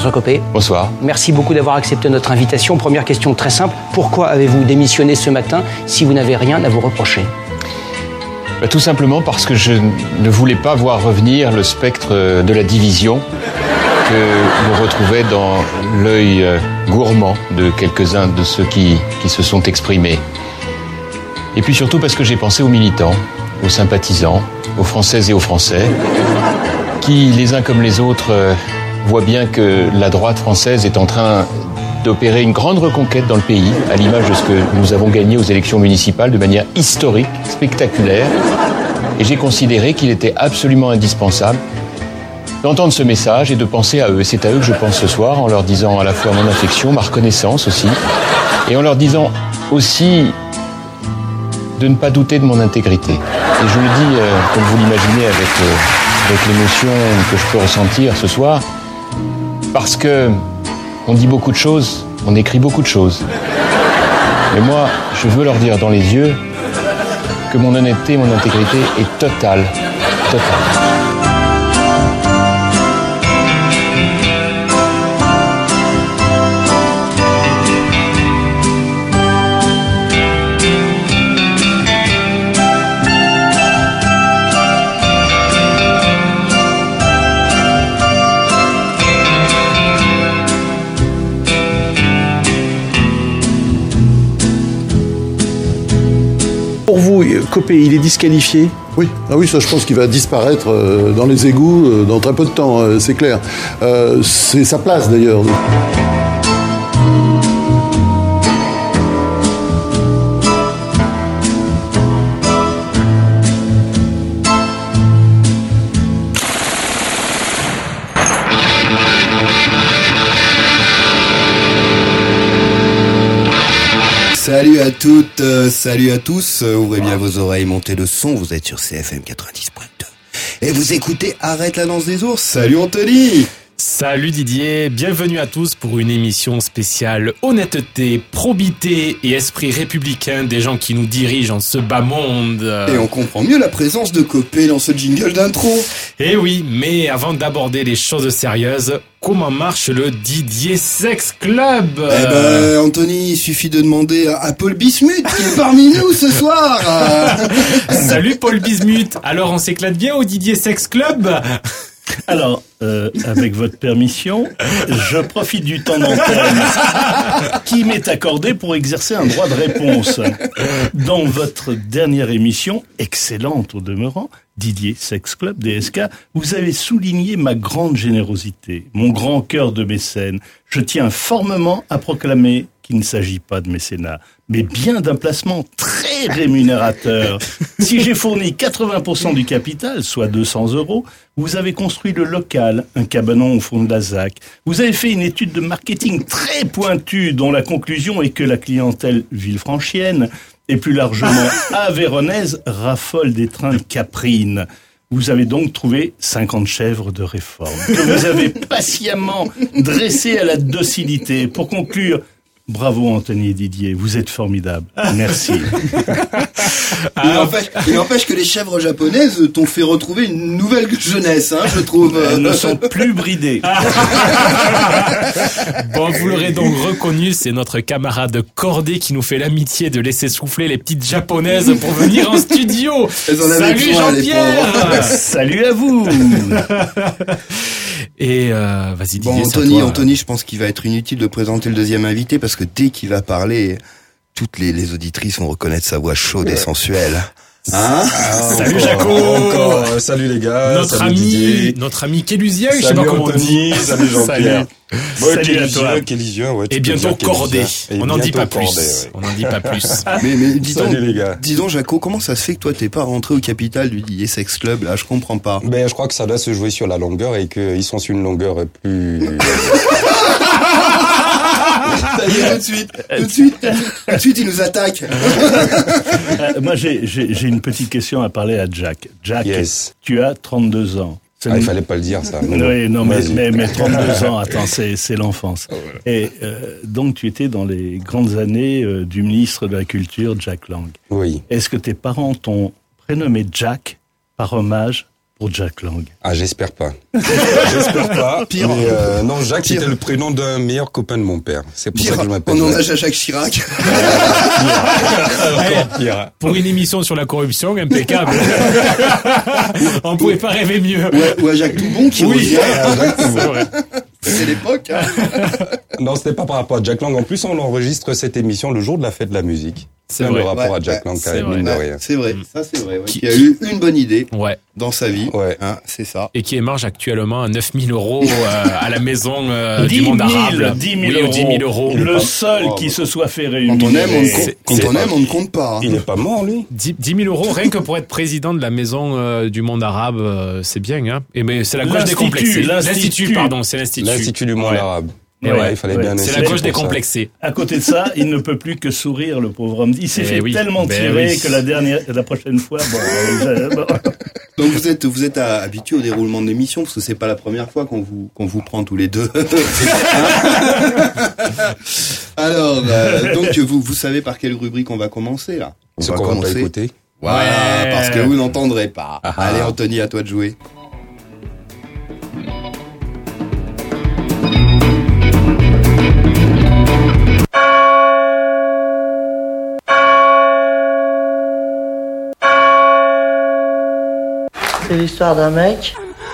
François Copé. Bonsoir. Merci beaucoup d'avoir accepté notre invitation. Première question très simple. Pourquoi avez-vous démissionné ce matin si vous n'avez rien à vous reprocher ? Tout simplement parce que je ne voulais pas voir revenir le spectre de la division que l'on retrouvait dans l'œil gourmand de quelques-uns de ceux qui se sont exprimés. Et puis surtout parce que j'ai pensé aux militants, aux sympathisants, aux Françaises et aux Français, qui, les uns comme les autres, voient bien que la droite française est en train d'opérer une grande reconquête dans le pays, à l'image de ce que nous avons gagné aux élections municipales de manière historique, spectaculaire. Et j'ai considéré qu'il était absolument indispensable d'entendre ce message et de penser à eux. Et c'est à eux que je pense ce soir, en leur disant à la fois mon affection, ma reconnaissance aussi, et en leur disant aussi de ne pas douter de mon intégrité. Et je le dis, comme vous l'imaginez, avec l'émotion que je peux ressentir ce soir, parce que on dit beaucoup de choses, on écrit beaucoup de choses. Mais moi, je veux leur dire dans les yeux que mon honnêteté, mon intégrité est totale. Totale. Pour vous, Copé, il est disqualifié ? Oui, ça je pense qu'il va disparaître dans les égouts dans très peu de temps, c'est clair. C'est sa place d'ailleurs. Salut à toutes, salut à tous, ouvrez bien vos oreilles, montez le son, vous êtes sur CFM 90.2. Et vous écoutez Arrête la danse des ours, salut Anthony. Salut Didier, bienvenue à tous pour une émission spéciale honnêteté, probité et esprit républicain des gens qui nous dirigent en ce bas monde. Et on comprend mieux la présence de Copé dans ce jingle d'intro. Eh oui, mais avant d'aborder les choses sérieuses, comment marche le Didier Sex Club ? Eh ben, Anthony, il suffit de demander à Paul Bismuth qui est parmi nous ce soir. Salut Paul Bismuth, alors on s'éclate bien au Didier Sex Club ? Alors, avec votre permission, je profite du temps d'antenne qui m'est accordé pour exercer un droit de réponse. Dans votre dernière émission, excellente au demeurant, Didier Sex Club, DSK, vous avez souligné ma grande générosité, mon grand cœur de mécène. Je tiens fermement à proclamer qu'il ne s'agit pas de mécénat, mais bien d'un placement très rémunérateur. Si j'ai fourni 80% du capital, soit 200 €, vous avez construit le local, un cabanon au fond de la ZAC. Vous avez fait une étude de marketing très pointue dont la conclusion est que la clientèle villefranchienne et plus largement aveyronnaise raffole des trains de Caprine. Vous avez donc trouvé 50 chèvres de réforme que vous avez patiemment dressées à la docilité. Pour conclure, bravo Anthony et Didier, vous êtes formidables. Merci. Il n'empêche que les chèvres japonaises t'ont fait retrouver une nouvelle jeunesse, hein, je trouve. Elles ne sont plus bridées. Bon, vous l'aurez donc reconnu, c'est notre camarade Corday qui nous fait l'amitié de laisser souffler les petites japonaises pour venir en studio. Salut Jean-Pierre. Salut à vous. Et vas-y Didier. Bon, Anthony, je pense qu'il va être inutile de présenter le deuxième invité parce que dès qu'il va parler, toutes les auditrices vont reconnaître sa voix chaude et sensuelle. Hein? Salut Jaco. Salut les gars. Notre ami Kélusien, je sais Salut pas comment on dit. Salut Jean-Pierre. Salut à toi. Kélusien, ouais. Et bientôt Corday. On n'en dit pas plus. On n'en dit pas plus. Mais salut les gars. Dis donc Jaco, comment ça se fait que toi t'es pas rentré au capital du Didier Sex Club là? Je comprends pas. Ben je crois que ça doit se jouer sur la longueur et qu'ils sont sur une longueur plus. Ça y est, tout de suite, il nous attaque. Moi, j'ai une petite question à parler à Jack. Jack, yes. Tu as 32 ans. Il fallait pas le dire, ça. Oui, non, mais 32 ans, attends, c'est l'enfance. Et donc, tu étais dans les grandes années du ministre de la Culture, Jack Lang. Oui. Est-ce que tes parents t'ont prénommé Jack par hommage pour Jack Lang. Ah, j'espère pas. J'espère pas. Pire. Mais non, Jacques, c'était le prénom d'un meilleur copain de mon père. C'est pour ça que je m'appelle. On en a Jacques Chirac. Pire. Pour une émission sur la corruption, impeccable. On pouvait pas rêver mieux. Ou à Jacques Toubon qui revient. C'est vrai. C'est l'époque. Hein. Non, c'était pas par rapport à Jack Lang. En plus, on enregistre cette émission le jour de la fête de la musique. C'est le vrai. rapport à Jack Lang, c'est quand même, vrai. mine de rien. C'est vrai, ça c'est vrai. Ouais. Qui a eu une bonne idée Ouais. dans sa vie. Ouais. Hein, c'est ça. Et qui émarge actuellement à 9 000 € à la maison 10 du 000, monde arabe. 10 000 Oui, euros. 10 000 euros. Le seul qui se soit fait réunir. Quand on aime, C'est- on ne compte pas. Hein. Il est pas mort, lui. 10 000 € rien que pour être président de la maison du monde arabe, c'est bien, hein. Et mais c'est la gauche décomplexée. L'Institut. Pardon, c'est l'Institut. L'Institut du monde Ouais. arabe. Et Ouais, il fallait bien C'est la insister gauche pour ça. décomplexée. À côté de ça, il ne peut plus que sourire, le pauvre homme. Il s'est Eh fait oui. tellement Ben tirer oui. que la prochaine fois, bon. Donc vous êtes habitué au déroulement de l'émission parce que c'est pas la première fois qu'on vous prend tous les deux. Alors donc vous savez par quelle rubrique on va commencer là. Ce qu'on va pas écouter. Voilà, Ouais. parce que vous n'entendrez pas. Ah. Allez Anthony, à toi de jouer. C'est l'histoire d'un mec.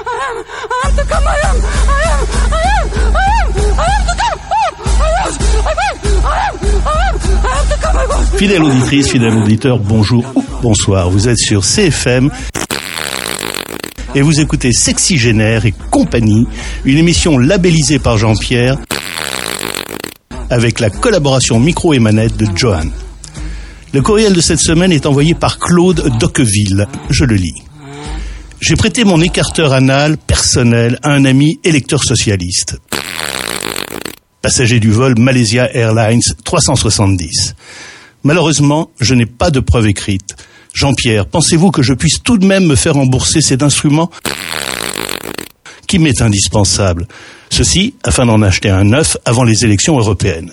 Fidèle auditrice, fidèle auditeur, bonjour, bonsoir. Vous êtes sur CFM et vous écoutez Sexygénaire et compagnie, une émission labellisée par Jean-Pierre avec la collaboration micro et manette de Johan. Le courriel de cette semaine est envoyé par Claude Docqueville. Je le lis. J'ai prêté mon écarteur anal personnel à un ami électeur socialiste. Passager du vol Malaysia Airlines 370. Malheureusement, je n'ai pas de preuve écrite. Jean-Pierre, pensez-vous que je puisse tout de même me faire rembourser cet instrument qui m'est indispensable? Ceci afin d'en acheter un neuf avant les élections européennes.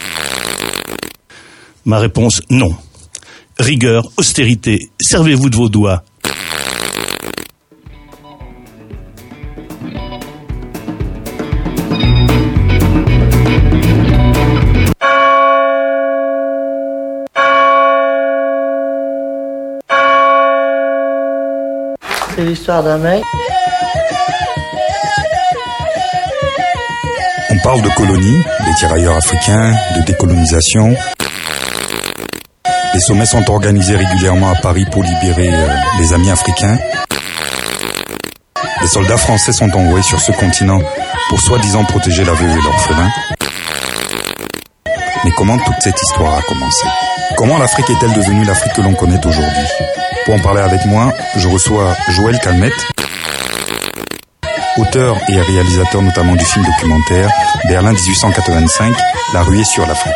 Ma réponse, non. Rigueur, austérité, servez-vous de vos doigts. C'est l'histoire d'un mec. On parle de colonies, des tirailleurs africains, de décolonisation. Les sommets sont organisés régulièrement à Paris pour libérer les amis africains. Les soldats français sont envoyés sur ce continent pour soi-disant protéger la veuve et l'orphelin. Mais comment toute cette histoire a commencé? Comment l'Afrique est-elle devenue l'Afrique que l'on connaît aujourd'hui? Pour en parler avec moi, je reçois Joël Calmette, auteur et réalisateur notamment du film documentaire Berlin 1885, La ruée sur l'Afrique.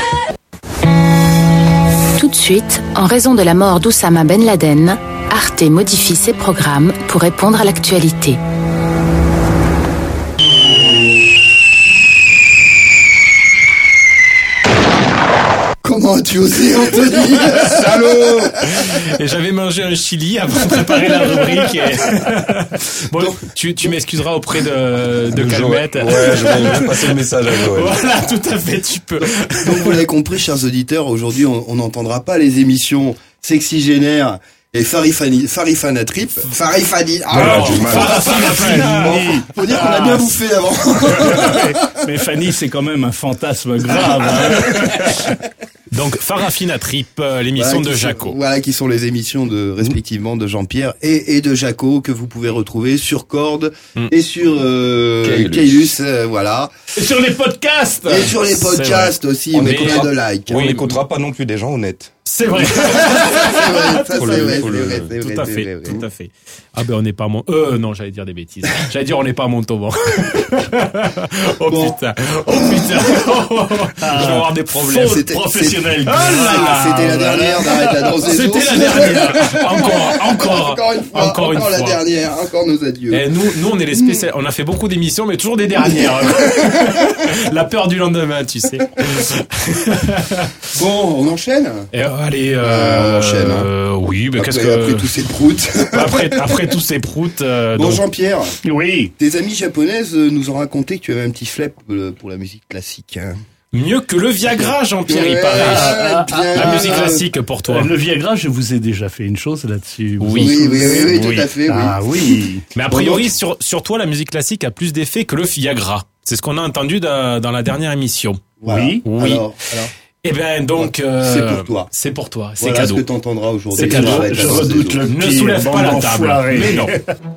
Tout de suite, en raison de la mort d'Oussama Ben Laden, Arte modifie ses programmes pour répondre à l'actualité. Comment as-tu osé, Anthony? Salaud! Et j'avais mangé un chili avant de préparer la rubrique. Et... Bon, tu m'excuseras auprès de Calmette. Ouais, je vais passer le message à Joël. Voilà, tout à fait, tu peux. Donc vous l'avez compris, chers auditeurs, aujourd'hui on n'entendra pas les émissions Sexygénaire et Farifana Trip. Farifani. Faut dire qu'on a bien bouffé avant. Mais Fanny, c'est quand même un fantasme grave. Hein. Donc Farafina Trip, l'émission de Jaco. Voilà, qui sont les émissions respectivement de Jean-Pierre et de Jaco que vous pouvez retrouver sur Cord et sur Kailus, voilà. Et sur les podcasts. Et sur les podcasts aussi, on met combien de likes. On n'écoutera pas non plus des gens honnêtes. C'est vrai. C'est vrai. Tout à fait, tout à fait. Ah ben on n'est pas non, j'allais dire des bêtises. J'allais dire on n'est pas à Montauban. Oh putain. Je vais avoir des problèmes. Professionnel. C'était la dernière d'Arrête la danse des ours. C'était la dernière. Encore une fois. La dernière. Encore nos adieux. Et nous on est les spécialistes. On a fait beaucoup d'émissions, mais toujours des dernières. La peur du lendemain, tu sais. Bon, on enchaîne. Et Allez, on enchaîne. Hein. Oui, mais après tous ces proutes. après tous ces proutes. Bon, Jean-Pierre. Oui. Tes amies japonaises nous ont raconté que tu avais un petit flep pour la musique classique. Hein. Mieux que le Viagra, Jean-Pierre, il paraît. La musique classique pour toi. Le Viagra, je vous ai déjà fait une chose là-dessus. Oui, tout à fait. Ah oui. Mais a priori, sur toi, la musique classique a plus d'effet que le Viagra. C'est ce qu'on a entendu dans la dernière émission. Voilà. Oui. Alors. Eh ben donc c'est pour toi. C'est pour toi. C'est voilà cadeau. Ce que t'entendras aujourd'hui. C'est cadeau. Je redoute le Ne soulève pas la table. Mais non.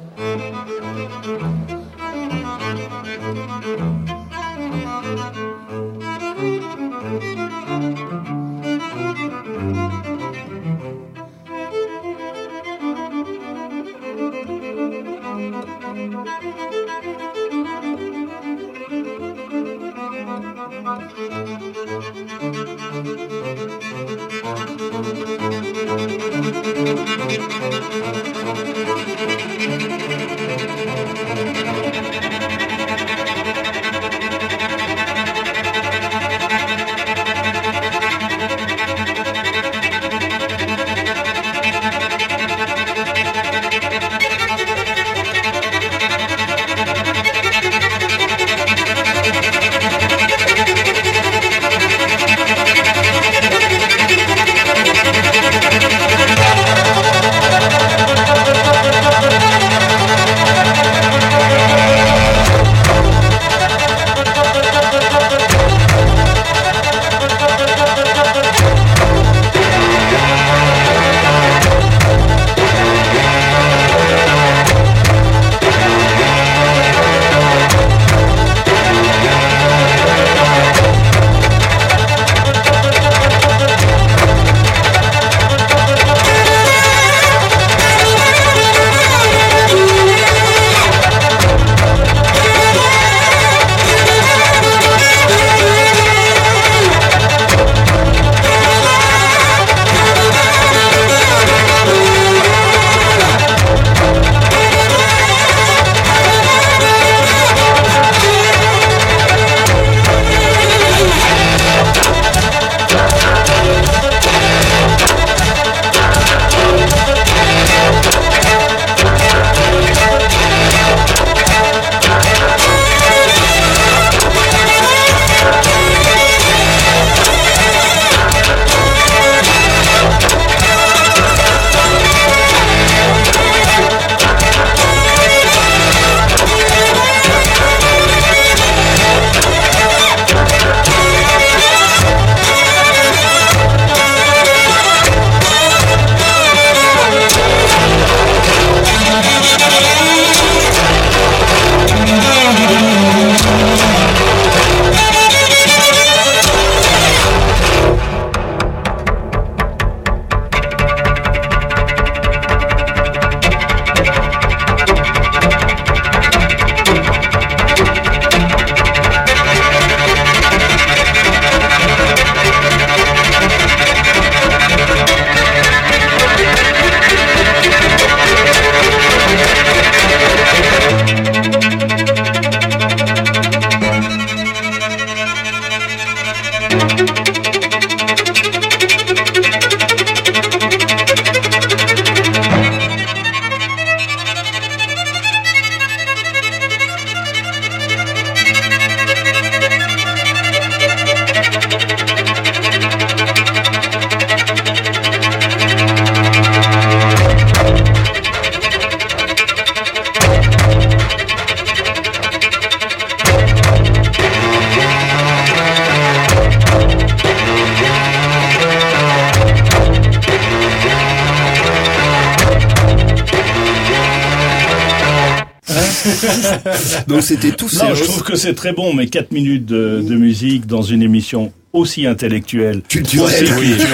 Donc c'était tout ça. Non, je trouve que c'est très bon, mais 4 minutes de musique dans une émission aussi intellectuelle, culturelle,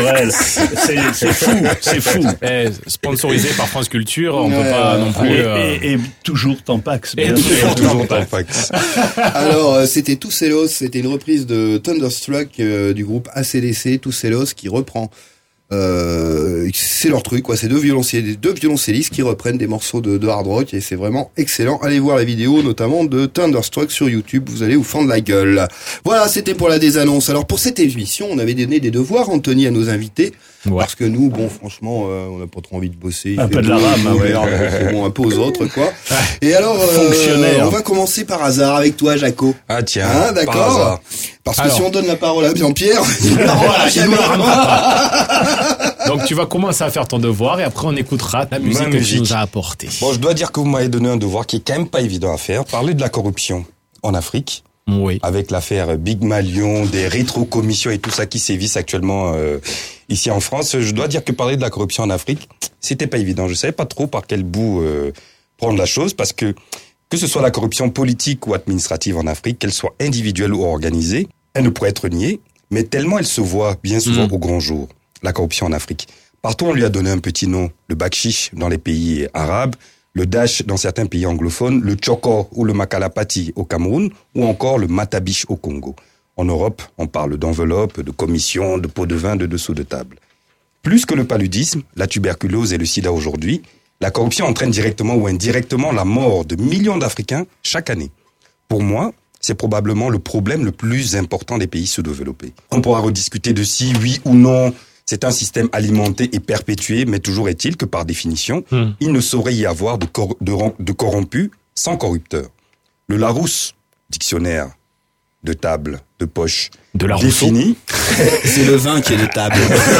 c'est fou. Sponsorisé par France Culture, on peut pas non plus. Et toujours Tampax. Et toujours Tampax. Alors c'était Tousselos, c'était une reprise de Thunderstruck du groupe AC/DC, Tousselos qui reprend C'est leur truc, quoi. C'est deux violoncellistes qui reprennent des morceaux de hard rock et c'est vraiment excellent. Allez voir la vidéo, notamment de Thunderstruck sur YouTube. Vous allez vous fendre la gueule. Voilà, c'était pour la désannonce. Alors, pour cette émission, on avait donné des devoirs, Anthony, à nos invités. Ouais. Parce que nous, bon, franchement, on n'a pas trop envie de bosser. Un peu de la rame, ouais. C'est bon, un peu aux autres, quoi. Et alors, on va commencer par hasard avec toi, Jaco. Ah, tiens. Hein, d'accord. Parce que si on donne la parole à Jean-Pierre, voilà, il nous la ramène. Donc tu vas commencer à faire ton devoir et après on écoutera la musique que tu nous as apportée. Bon, je dois dire que vous m'avez donné un devoir qui est quand même pas évident à faire. Parler de la corruption en Afrique. Oui. Avec l'affaire Big Malion, des rétrocommissions et tout ça qui sévissent actuellement ici en France. Je dois dire que parler de la corruption en Afrique, c'était pas évident. Je savais pas trop par quel bout prendre la chose parce que ce soit la corruption politique ou administrative en Afrique, qu'elle soit individuelle ou organisée, elle ne pourrait être niée, mais tellement elle se voit bien souvent au grand jour, la corruption en Afrique. Partout, on lui a donné un petit nom, le bakshish dans les pays arabes, le dash dans certains pays anglophones, le tchoko ou le makalapati au Cameroun, ou encore le matabiche au Congo. En Europe, on parle d'enveloppes, de commissions, de pots de vin, de dessous de table. Plus que le paludisme, la tuberculose et le sida aujourd'hui, la corruption entraîne directement ou indirectement la mort de millions d'Africains chaque année. Pour moi, c'est probablement le problème le plus important des pays sous-développés. On pourra rediscuter de si, oui ou non, c'est un système alimenté et perpétué, mais toujours est-il que par définition, il ne saurait y avoir de corrompus sans corrupteurs. Le Larousse, dictionnaire de table, de poche, de la définit... C'est le vin qui est de table.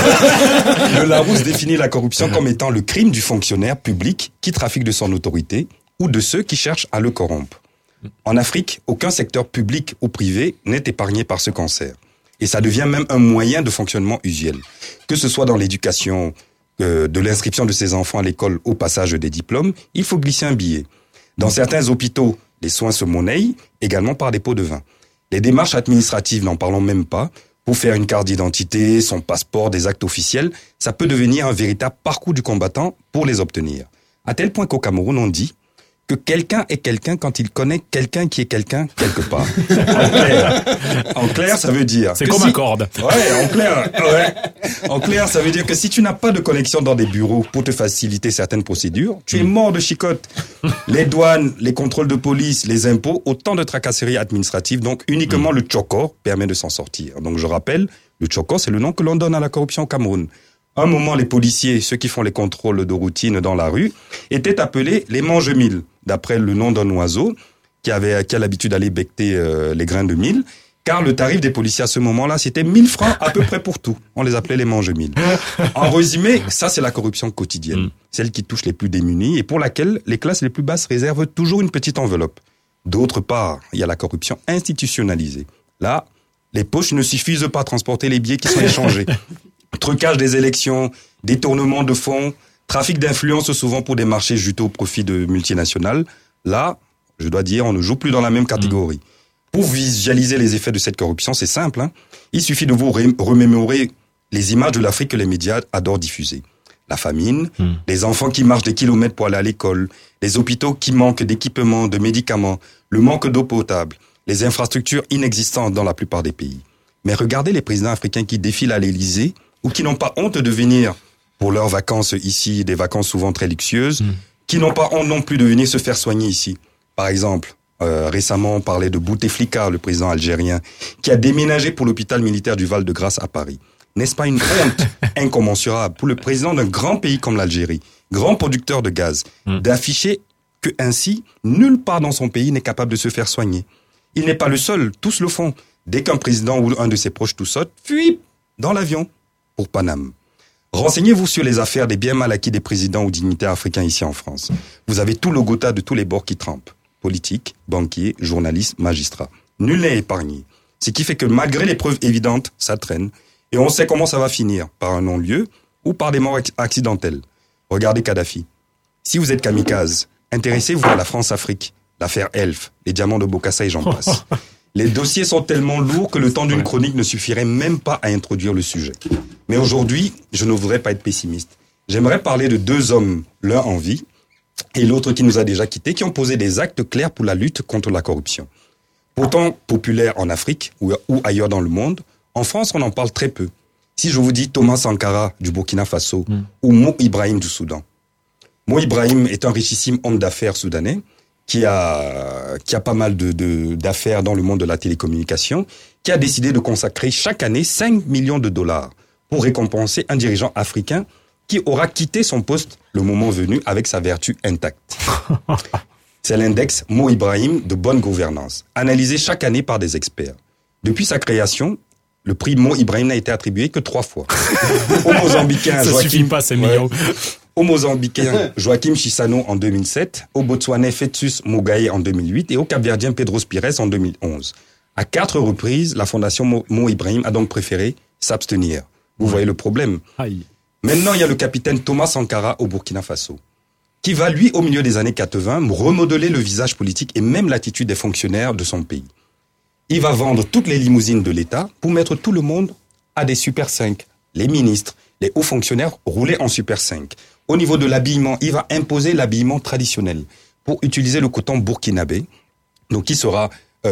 Le Larousse définit la corruption comme étant le crime du fonctionnaire public qui trafique de son autorité ou de ceux qui cherchent à le corrompre. En Afrique, aucun secteur public ou privé n'est épargné par ce cancer. Et ça devient même un moyen de fonctionnement usuel. Que ce soit dans l'éducation, de l'inscription de ses enfants à l'école au passage des diplômes, il faut glisser un billet. Dans certains hôpitaux, les soins se monnaient également par des pots de vin. Les démarches administratives, n'en parlons même pas. Pour faire une carte d'identité, son passeport, des actes officiels, ça peut devenir un véritable parcours du combattant pour les obtenir. À tel point qu'au Cameroun, on dit que quelqu'un est quelqu'un quand il connaît quelqu'un qui est quelqu'un quelque part. En clair, ça veut dire... C'est comme un corde. En clair, ça veut dire que si tu n'as pas de connexion dans des bureaux pour te faciliter certaines procédures, tu es mort de chicotte. Les douanes, les contrôles de police, les impôts, autant de tracasseries administratives. Donc uniquement le tchoko permet de s'en sortir. Donc je rappelle, le tchoko, c'est le nom que l'on donne à la corruption au Cameroun. À un moment, les policiers, ceux qui font les contrôles de routine dans la rue, étaient appelés les mange-mille, d'après le nom d'un oiseau qui a l'habitude d'aller becqueter les grains de mil, car le tarif des policiers à ce moment-là, c'était 1000 francs à peu près pour tout. On les appelait les mange-mille. En résumé, ça c'est la corruption quotidienne, celle qui touche les plus démunis et pour laquelle les classes les plus basses réservent toujours une petite enveloppe. D'autre part, il y a la corruption institutionnalisée. Là, les poches ne suffisent pas à transporter les billets qui sont échangés. Trucage des élections, détournement de fonds, trafic d'influence souvent pour des marchés juteux au profit de multinationales. Là, je dois dire, on ne joue plus dans la même catégorie. Pour visualiser les effets de cette corruption, c'est simple. Il suffit de vous remémorer les images de l'Afrique que les médias adorent diffuser. La famine, les enfants qui marchent des kilomètres pour aller à l'école, les hôpitaux qui manquent d'équipements, de médicaments, le manque d'eau potable, les infrastructures inexistantes dans la plupart des pays. Mais regardez les présidents africains qui défilent à l'Élysée ou qui n'ont pas honte de venir pour leurs vacances ici, des vacances souvent très luxueuses, qui n'ont pas honte non plus de venir se faire soigner ici. Par exemple, récemment, on parlait de Bouteflika, le président algérien, qui a déménagé pour l'hôpital militaire du Val-de-Grâce à Paris. N'est-ce pas une honte incommensurable pour le président d'un grand pays comme l'Algérie, grand producteur de gaz, d'afficher que ainsi, nulle part dans son pays n'est capable de se faire soigner. Il n'est pas le seul, tous le font. Dès qu'un président ou un de ses proches tout saute, fuit dans l'avion pour Paname. Renseignez-vous sur les affaires des biens mal acquis des présidents ou dignitaires africains ici en France. Vous avez tout le gotha de tous les bords qui trempent. Politiques, banquiers, journalistes, magistrats. Nul n'est épargné. Ce qui fait que malgré les preuves évidentes, ça traîne. Et on sait comment ça va finir, par un non-lieu ou par des morts accidentelles. Regardez Kadhafi. Si vous êtes kamikaze, intéressez-vous à la France-Afrique, l'affaire Elf, les diamants de Bokassa et j'en passe. Les dossiers sont tellement lourds que le temps d'une chronique ne suffirait même pas à introduire le sujet. Mais aujourd'hui, je ne voudrais pas être pessimiste. J'aimerais parler de deux hommes, l'un en vie et l'autre qui nous a déjà quittés, qui ont posé des actes clairs pour la lutte contre la corruption. Pourtant populaire en Afrique ou ailleurs dans le monde, en France, on en parle très peu. Si je vous dis Thomas Sankara du Burkina Faso ou Mo Ibrahim du Soudan. Mo Ibrahim est un richissime homme d'affaires soudanais qui a pas mal d'affaires dans le monde de la télécommunication, qui a décidé de consacrer chaque année 5 millions de dollars pour récompenser un dirigeant africain qui aura quitté son poste le moment venu avec sa vertu intacte. C'est l'index Mo Ibrahim de bonne gouvernance, analysé chaque année par des experts. Depuis sa création, le prix Mo Ibrahim n'a été attribué que 3 fois. Au Mozambicain, Joachim Chissano en 2007, au Botswanais Festus Mogae en 2008 et au Cap-Verdien Pedro Pires en 2011. À 4 reprises, la fondation Mo Ibrahim a donc préféré s'abstenir. Vous voyez le problème. Aïe. Maintenant, il y a le capitaine Thomas Sankara au Burkina Faso, qui va, lui, au milieu des années 80, remodeler le visage politique et même l'attitude des fonctionnaires de son pays. Il va vendre toutes les limousines de l'État pour mettre tout le monde à des Super 5. Les ministres, les hauts fonctionnaires roulaient en Super 5. Au niveau de l'habillement, il va imposer l'habillement traditionnel pour utiliser le coton burkinabé, donc qui sera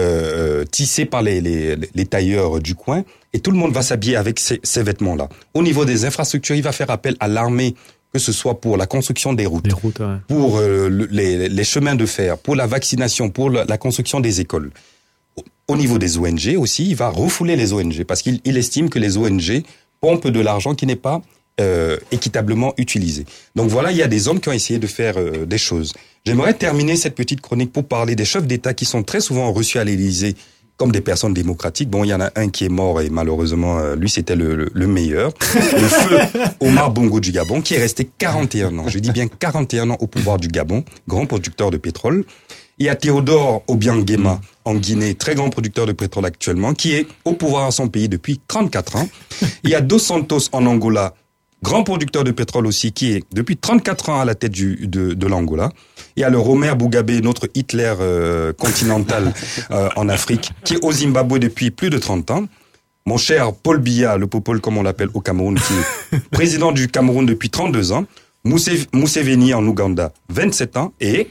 tissé par les tailleurs du coin, et tout le monde va s'habiller avec ces vêtements-là. Au niveau des infrastructures, il va faire appel à l'armée, que ce soit pour la construction des routes, ouais. pour les chemins de fer, pour la vaccination, pour la construction des écoles. Au niveau des ONG aussi, il va refouler les ONG parce qu'il estime que les ONG pompent de l'argent qui n'est pas équitablement utilisé. Donc voilà, il y a des hommes qui ont essayé de faire des choses. J'aimerais terminer cette petite chronique pour parler des chefs d'État qui sont très souvent reçus à l'Élysée comme des personnes démocratiques. Bon, il y en a un qui est mort et malheureusement, lui, c'était le meilleur. Le feu Omar Bongo du Gabon, qui est resté 41 ans. Je dis bien 41 ans au pouvoir du Gabon, grand producteur de pétrole. Il y a Théodore Obiang Nguema en Guinée, très grand producteur de pétrole actuellement, qui est au pouvoir à son pays depuis 34 ans. Il y a Dos Santos en Angola, grand producteur de pétrole aussi, qui est depuis 34 ans à la tête de l'Angola. Il y a le Robert Mugabe, notre Hitler continental en Afrique, qui est au Zimbabwe depuis plus de 30 ans. Mon cher Paul Biya, le Popol comme on l'appelle au Cameroun, qui est président du Cameroun depuis 32 ans. Museveni en Ouganda, 27 ans. Et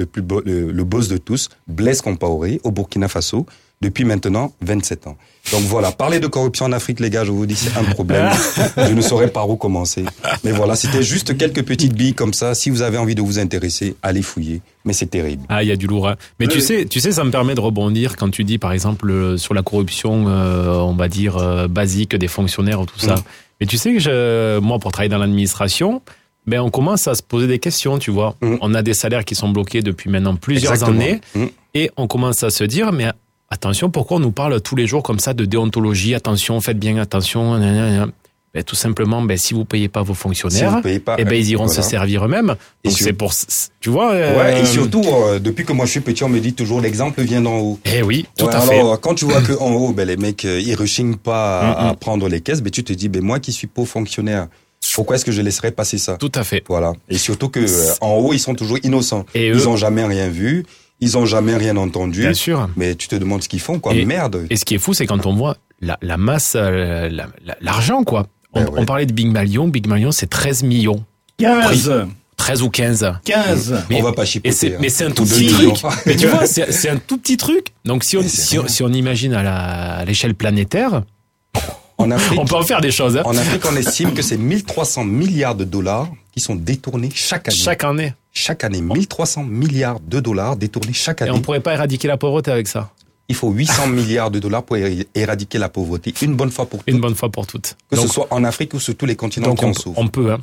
le boss de tous, Blaise Compaoré au Burkina Faso, depuis maintenant 27 ans. Donc voilà, parler de corruption en Afrique, les gars, je vous dis, c'est un problème. Je ne saurais par où commencer. Mais voilà, c'était juste quelques petites billes comme ça. Si vous avez envie de vous intéresser, allez fouiller. Mais c'est terrible. Ah, il y a du lourd. Hein. Mais tu sais, ça me permet de rebondir quand tu dis, par exemple, sur la corruption, on va dire, basique des fonctionnaires ou tout ça. Mais tu sais que moi, pour travailler dans l'administration, ben on commence à se poser des questions, tu vois. On a des salaires qui sont bloqués depuis maintenant plusieurs années. Et on commence à se dire, mais attention, pourquoi on nous parle tous les jours comme ça de déontologie? Attention, faites bien attention. Ben, tout simplement, si vous payez pas vos fonctionnaires, ils iront se servir eux-mêmes. Donc c'est pour, tu vois. Ouais, et surtout, depuis que moi je suis petit, on me dit toujours l'exemple vient d'en haut. Eh oui, tout à fait. Alors, quand tu vois que en haut, les mecs, ils rechignent pas à prendre les caisses, tu te dis, moi qui suis pauvre fonctionnaire, pourquoi est-ce que je laisserais passer ça? Tout à fait. Voilà. Et surtout que en haut, ils sont toujours innocents. Et ils ont jamais rien vu. Ils ont jamais rien entendu. Bien sûr. Mais tu te demandes ce qu'ils font, quoi. Merde. Et ce qui est fou, c'est quand on voit la masse, l'argent, quoi. On parlait de Big Malion. Big Malion, c'est 13 millions. 15. 13 ou 15. 15. Mais, on va pas chipoter. Mais c'est un tout petit truc. Mais tu vois, c'est un tout petit truc. Donc si on imagine à l'échelle planétaire, en Afrique, on peut en faire des choses. Hein. En Afrique, on estime que c'est 1300 milliards de dollars qui sont détournés chaque année. Chaque année, 1300 milliards de dollars détournés chaque année. Et on pourrait pas éradiquer la pauvreté avec ça? Il faut 800 milliards de dollars pour éradiquer la pauvreté une bonne fois pour toutes. Une bonne fois pour toutes. Que ce soit en Afrique ou sur tous les continents qui en souffrent. On peut.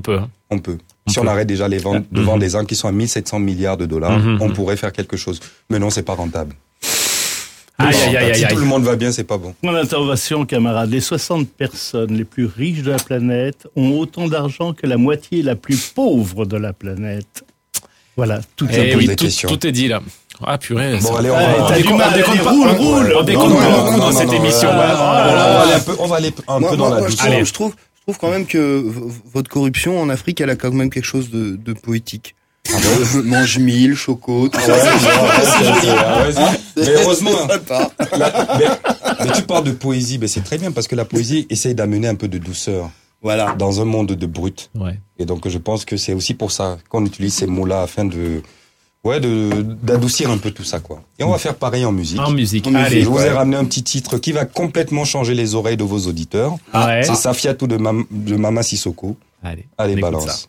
Si on arrête déjà de vendre des armes qui sont à 1700 milliards de dollars, on pourrait faire quelque chose. Mais non, c'est pas rentable. Si tout le monde va bien, c'est pas bon. Mon intervention, camarade. Les 60 personnes les plus riches de la planète ont autant d'argent que la moitié la plus pauvre de la planète. Voilà, tout est dit là. Ah purée. Bon, allez, on déconne pas dans cette émission. On va aller un peu dans la douceur. Je trouve quand même que votre corruption en Afrique, elle a quand même quelque chose de poétique. Mange 1000, choco, tout ça. Mais heureusement, mais tu parles de poésie, c'est très bien parce que la poésie essaye d'amener un peu de douceur. Voilà. Dans un monde de brut. Ouais. Et donc, je pense que c'est aussi pour ça qu'on utilise ces mots-là afin de d'adoucir un peu tout ça, quoi. Et on va faire pareil en musique. En musique. Allez, je vous ai ramené un petit titre qui va complètement changer les oreilles de vos auditeurs. C'est Safiatou de Mama Sissoko. Allez, balance. Ça.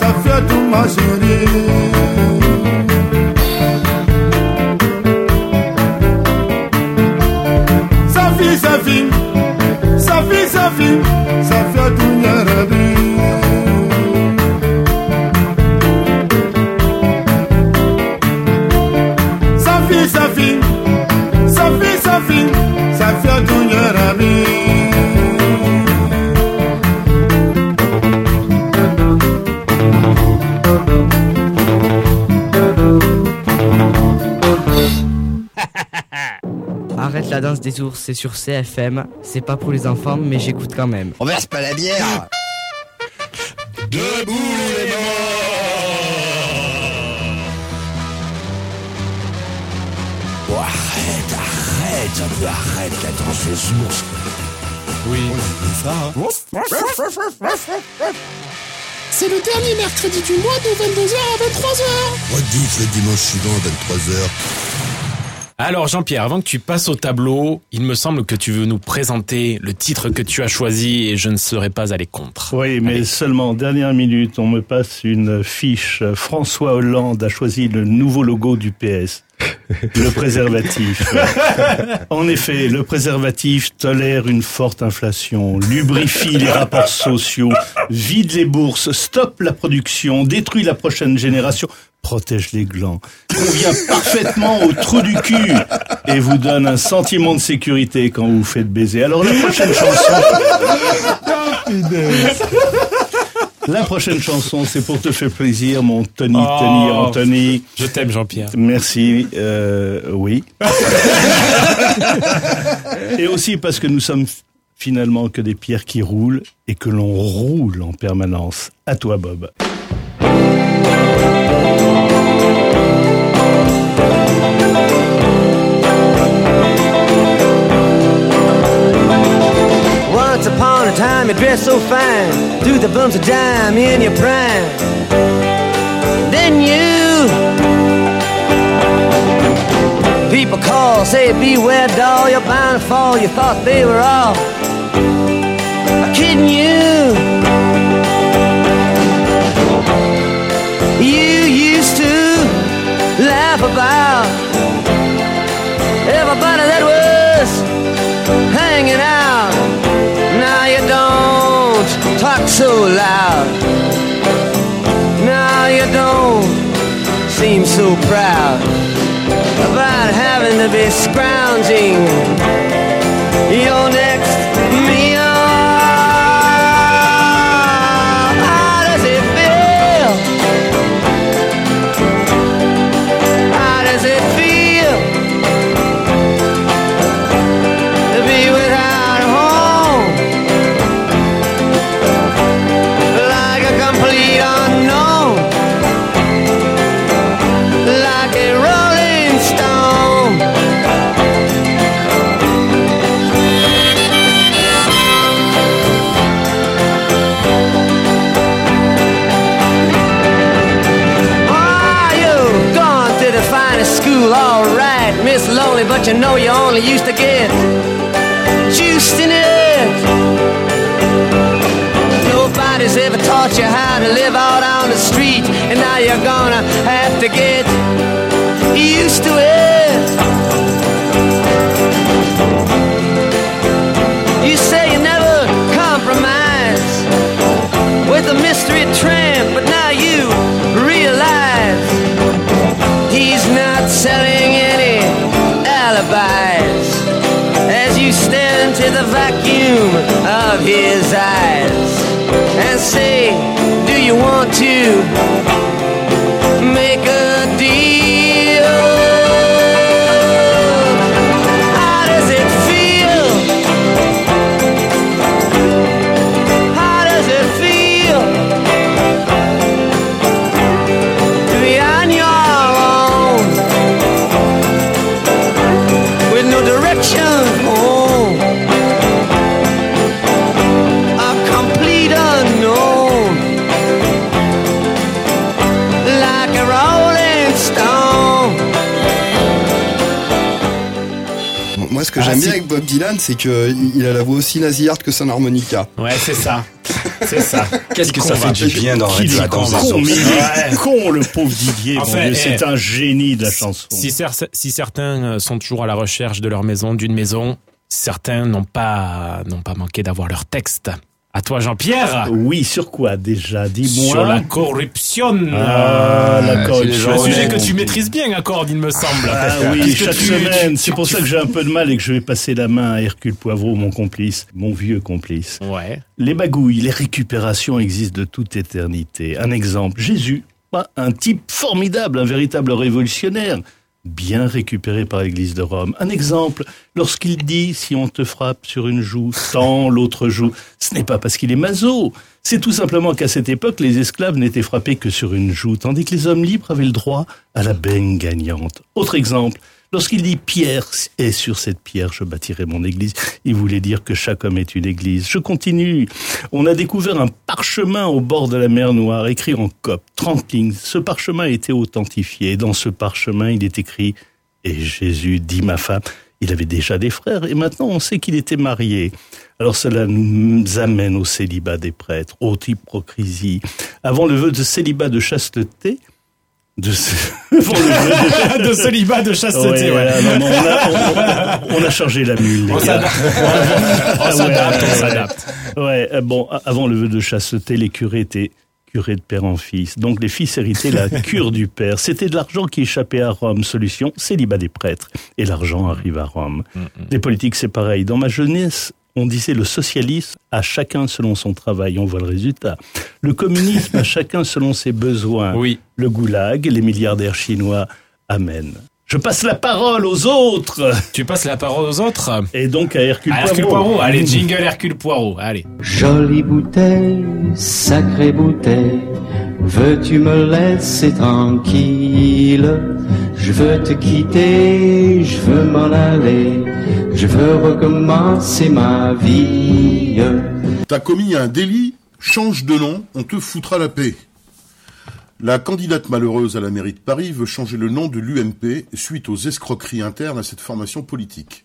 Safia tout ma chérie. Safi, Safi, Safi, Safi, Safia tout nyarabi. Safi, Safi, Safi, Safi, Safia tout nyarabi. Arrête la danse des ours, c'est sur CFM. C'est pas pour les enfants, mais j'écoute quand même. On verse pas la bière. Debout les morts. Oh, arrête, un peu arrête la danse des ours. Oui. Ça, hein. C'est le dernier mercredi du mois de 22h à 23h. Rediff le dimanche suivant à 23h. Alors Jean-Pierre, avant que tu passes au tableau, il me semble que tu veux nous présenter le titre que tu as choisi et je ne serai pas allé contre. Oui, mais seulement dernière minute, on me passe une fiche. François Hollande a choisi le nouveau logo du PS. Le préservatif. En effet, le préservatif tolère une forte inflation, lubrifie les rapports sociaux, vide les bourses, stoppe la production, détruit la prochaine génération, protège les glands, convient parfaitement au trou du cul et vous donne un sentiment de sécurité quand vous faites baiser. Alors la prochaine chanson... La prochaine chanson, c'est pour te faire plaisir, mon Anthony. Je t'aime, Jean-Pierre. Merci, oui. Et aussi parce que nous sommes finalement que des pierres qui roulent et que l'on roule en permanence. À toi, Bob. Once upon a time you dressed so fine, threw the bumps of dime in your prime. Then you people call, say beware doll, you're bound to fall. You thought they were all kidding you. You used to laugh about everybody that was hanging out. Now you don't talk so loud. Now you don't seem so proud about having to be scrounging your next meal. How does it feel? How does it feel to be without a home? Like a complete unknown, like a rolling stone. Oh, you've gone to the finest school, all right, Miss Lonely, but you know you only used to get juiced in it. Nobody's ever taught you how to live out on the street, and now you're gonna have to get used to it. You say you never compromise with a mystery tramp, but now you realize he's not selling any alibis as you stare into the vacuum of his eyes and say, do you want to make a deal? How does it feel? How does it feel to be on your own with no direction home? A complete unknown, like a rolling stone. Moi, ce que j'aime bien avec Bob Dylan, c'est que il a la voix aussi nasillarde que son harmonica. Ouais, c'est ça. C'est ça. Qu'est-ce que ça fait du bien d'enregistrer la danse des ours. Il est con, le pauvre Didier. Enfin, mon Dieu, c'est un génie de la chanson. Si certains sont toujours à la recherche de leur maison, d'une maison, certains n'ont pas manqué d'avoir leur texte. À toi, Jean-Pierre. Oui, sur quoi déjà? Dis-moi. Sur la corruption. La corruption. Un sujet que tu maîtrises bien, Accord, il me semble. Ah oui, chaque semaine. C'est pour ça que j'ai un peu de mal et que je vais passer la main à Hercule Poivreau, mon complice, mon vieux complice. Ouais. Les magouilles, les récupérations existent de toute éternité. Un exemple, Jésus, un type formidable, un véritable révolutionnaire, bien récupéré par l'Église de Rome. Un exemple, lorsqu'il dit « si on te frappe sur une joue, tends l'autre joue », ce n'est pas parce qu'il est maso. C'est tout simplement qu'à cette époque, les esclaves n'étaient frappés que sur une joue, tandis que les hommes libres avaient le droit à la baigne gagnante. Autre exemple, lorsqu'il dit « pierre, et sur cette pierre je bâtirai mon église », il voulait dire que chaque homme est une église. Je continue. On a découvert un parchemin au bord de la mer Noire, écrit en copte, 30 lignes. Ce parchemin a été authentifié. Dans ce parchemin, il est écrit « Et Jésus dit ma femme ». Il avait déjà des frères et maintenant on sait qu'il était marié. Alors cela nous amène au célibat des prêtres, haute hypocrisie. Avant le vœu de célibat de chasteté, de célibat de chasteté, ouais. On a chargé la mule. On s'adapte. Ouais, bon, avant le vœu de chasteté, les curés étaient curés de père en fils. Donc les fils héritaient la cure du père. C'était de l'argent qui échappait à Rome. Solution, célibat des prêtres. Et l'argent arrive à Rome. Les politiques, c'est pareil. Dans ma jeunesse, on disait le socialisme à chacun selon son travail. On voit le résultat. Le communisme à chacun selon ses besoins. Oui. Le goulag, les milliardaires chinois, amen. Je passe la parole aux autres. Tu passes la parole aux autres. Et donc à Hercule Poirot. Allez, jingle Hercule Poirot. Allez. Jolie bouteille, sacrée bouteille, veux-tu me laisser tranquille? Je veux te quitter, je veux m'en aller, je veux recommencer ma vie. T'as commis un délit, change de nom, on te foutra la paix. La candidate malheureuse à la mairie de Paris veut changer le nom de l'UMP suite aux escroqueries internes à cette formation politique.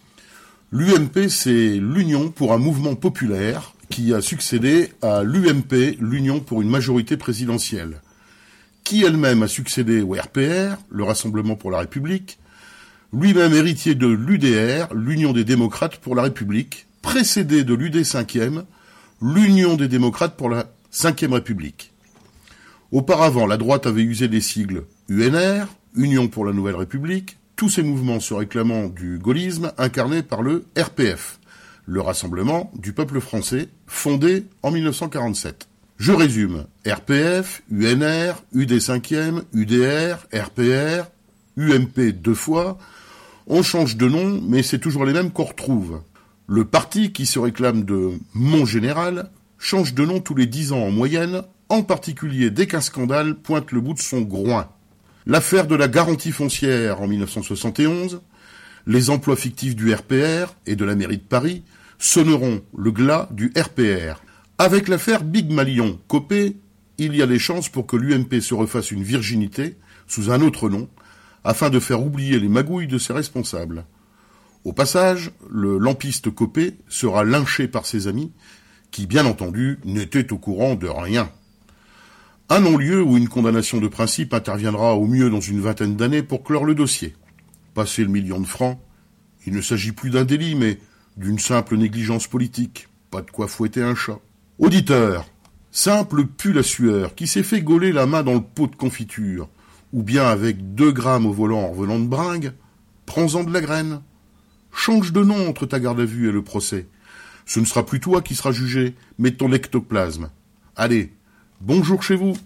L'UMP, c'est l'Union pour un mouvement populaire qui a succédé à l'UMP, l'Union pour une majorité présidentielle, qui elle-même a succédé au RPR, le Rassemblement pour la République, lui-même héritier de l'UDR, l'Union des démocrates pour la République, précédé de l'UD 5e, l'Union des démocrates pour la 5e République. Auparavant, la droite avait usé des sigles UNR, Union pour la Nouvelle République, tous ces mouvements se réclamant du gaullisme incarné par le RPF, le Rassemblement du peuple français, fondé en 1947. Je résume, RPF, UNR, UD 5e, UDR, RPR, UMP 2 fois, on change de nom, mais c'est toujours les mêmes qu'on retrouve. Le parti qui se réclame de Mon Général change de nom tous les 10 ans en moyenne, en particulier dès qu'un scandale pointe le bout de son groin. L'affaire de la garantie foncière en 1971, les emplois fictifs du RPR et de la mairie de Paris sonneront le glas du RPR. Avec l'affaire Big Malion Copé, il y a des chances pour que l'UMP se refasse une virginité sous un autre nom, afin de faire oublier les magouilles de ses responsables. Au passage, le lampiste Copé sera lynché par ses amis, qui, bien entendu, n'étaient au courant de rien. Un non-lieu où une condamnation de principe interviendra au mieux dans une vingtaine d'années pour clore le dossier. Passé le million de francs, il ne s'agit plus d'un délit, mais d'une simple négligence politique. Pas de quoi fouetter un chat. Auditeur, simple pull à sueur qui s'est fait gauler la main dans le pot de confiture, ou bien avec 2 grammes au volant en revenant de bringue, prends-en de la graine. Change de nom entre ta garde à vue et le procès. Ce ne sera plus toi qui seras jugé, mais ton ectoplasme. Allez, bonjour chez vous.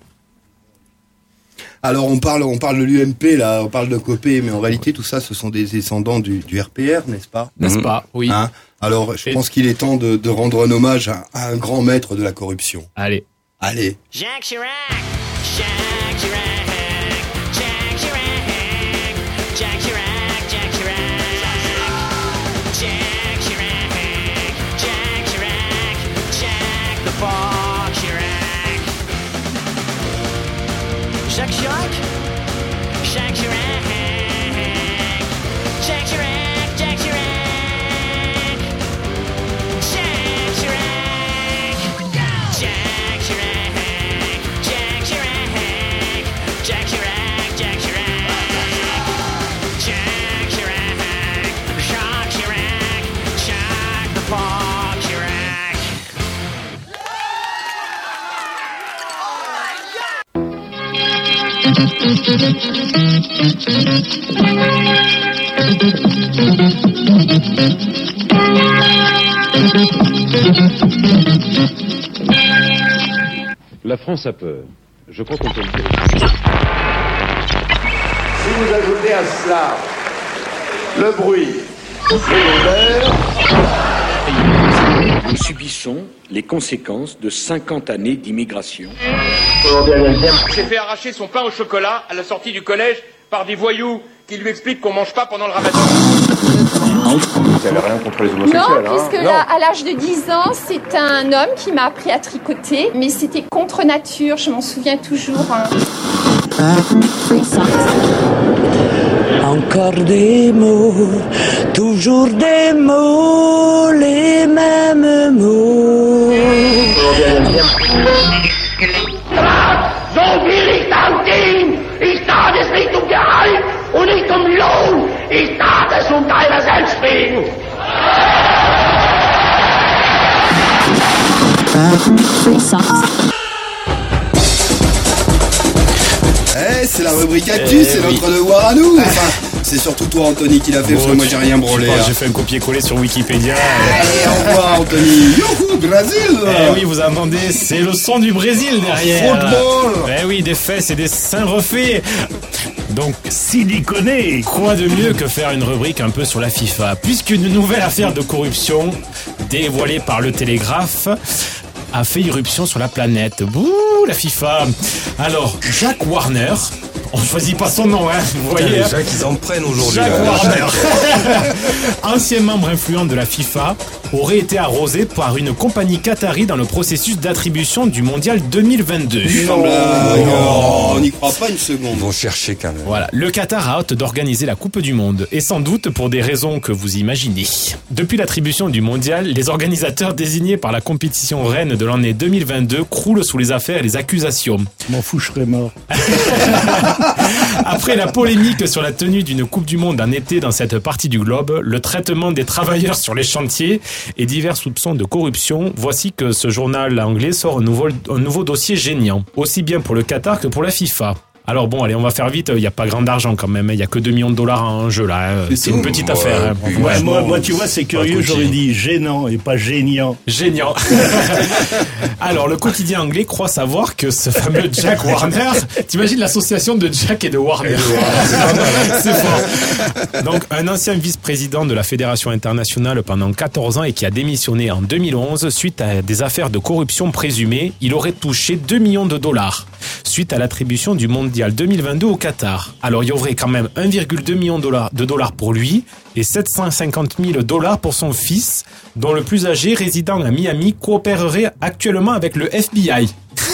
Alors on parle de l'UMP là, on parle de Copé, mais en réalité tout ça ce sont des descendants du RPR, n'est-ce pas? N'est-ce pas? Oui. Hein? Alors je pense qu'il est temps de rendre un hommage à un grand maître de la corruption. Allez. Jacques Chirac, Jacques Chirac, Jacques Chirac, Jacques Chirac, Jacques Chirac, Jacques Chirac, Jacques Chirac, Jacques the Fog Chirac. Jacques Chirac, Jacques Chirac, Jacques Chirac, Jacques Chirac, Jacques Chirac. La France a peur. Je crois qu'on peut le dire. Si vous ajoutez à cela le bruit, l'odeur... Nous subissons les conséquences de 50 années d'immigration. S'est fait arracher son pain au chocolat à la sortie du collège par des voyous qui lui expliquent qu'on mange pas pendant le ramadan. Vous n'avez rien contre les homosexuels, Non, puisque à l'âge de 10 ans, c'est un homme qui m'a appris à tricoter, mais c'était contre nature, je m'en souviens toujours. Encore des mots, toujours des mots, les mêmes mots. So will ich dann gehen. Ich tat es nicht um Gehalt und nicht um Lohn. Ich tat es um deiner selbst wegen. C'est la rubrique Actu, c'est notre devoir à nous. Enfin, c'est surtout toi, Anthony, qui l'a fait, parce que moi j'ai rien branlé. J'ai fait un copier-coller sur Wikipédia. Allez, au revoir, Anthony. Youhou, Brésil. Oui, vous entendez, c'est le son du Brésil derrière. Football. Oui, des fesses et des seins refaits. Donc, siliconé. Quoi de mieux que faire une rubrique un peu sur la FIFA, puisqu'une nouvelle affaire de corruption dévoilée par le Télégraphe a fait irruption sur la planète. Bouh, la FIFA. Alors, Jack Warner, on choisit pas son nom, hein, vous voyez. Les Jack, ils en prennent aujourd'hui. Jack Warner, ancien membre influent de la FIFA, aurait été arrosé par une compagnie qatari dans le processus d'attribution du Mondial 2022. On n'y croit pas une seconde. Ils vont chercher quand même. Voilà, le Qatar a hâte d'organiser la Coupe du Monde, et sans doute pour des raisons que vous imaginez. Depuis l'attribution du Mondial, les organisateurs désignés par la compétition reine de l'année 2022 croulent sous les affaires et les accusations. Je m'en fous, je serais mort. Après la polémique sur la tenue d'une Coupe du Monde en été dans cette partie du globe, le traitement des travailleurs sur les chantiers et divers soupçons de corruption, voici que ce journal anglais sort un nouveau dossier gênant, aussi bien pour le Qatar que pour la FIFA. Alors bon, allez, on va faire vite, il n'y a pas grand d'argent quand même, il n'y a que 2 millions de dollars en jeu là, c'est une petite affaire. Moi, tu vois, c'est curieux, j'aurais dit gênant et pas géniant. Géniant. Alors, le quotidien anglais croit savoir que ce fameux Jack Warner, t'imagines l'association de Jack et de Warner. C'est fort. Donc, un ancien vice-président de la Fédération internationale pendant 14 ans et qui a démissionné en 2011 suite à des affaires de corruption présumées, il aurait touché 2 millions de dollars suite à l'attribution du Mondial 2022 au Qatar. Alors, il y aurait quand même 1,2 million de dollars pour lui et 750 000 dollars pour son fils, dont le plus âgé, résidant à Miami, coopérerait actuellement avec le FBI.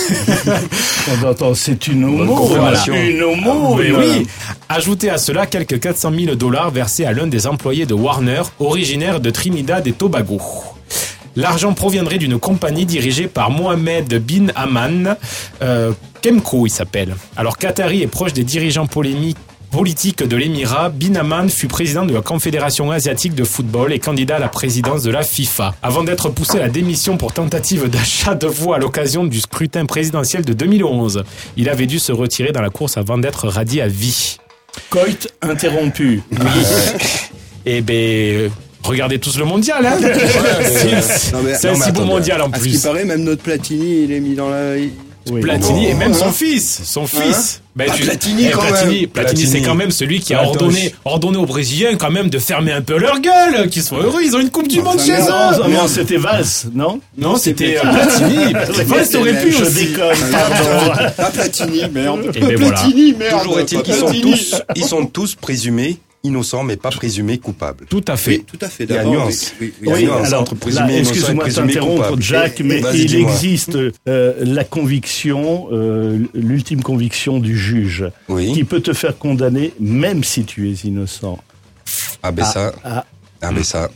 Attends, c'est une homo, une homo. Oui. Ajoutez à cela quelques 400 000 dollars versés à l'un des employés de Warner, originaire de Trinidad et Tobago. L'argent proviendrait d'une compagnie dirigée par Mohamed bin Haman, Kemco il s'appelle. Alors Qatari est proche des dirigeants politique de l'Émirat, bin Haman fut président de la Confédération asiatique de football et candidat à la présidence de la FIFA, avant d'être poussé à la démission pour tentative d'achat de voix à l'occasion du scrutin présidentiel de 2011. Il avait dû se retirer dans la course avant d'être radié à vie. Coït interrompu. Oui. Eh ben... Regardez tous le mondial, hein. C'est un si beau mondial en plus. À ce qui paraît, même notre Platini, il est mis dans la... Oui. Platini et même son fils. Platini, Platini, c'est quand même celui qui a ordonné aux Brésiliens quand même de fermer un peu leur gueule, qu'ils soient heureux, ils ont une Coupe du Monde chez eux. Non, c'était Valls, non? Non, c'était Platini. Valls aurait pu, je déconne, pardon. Pas Platini, merde. Platini, merde. Toujours est-il qu'ils sont tous présumés innocent mais pas présumé coupable. Tout à fait. Oui, tout à fait. Il y a une nuance. Alors, entre présumé innocent et excuse-moi de présumé t'interrompre, coupable. Jack, mais il existe la conviction, l'ultime conviction du juge, qui peut te faire condamner même si tu es innocent. Ah ben ça. Ah mais ça.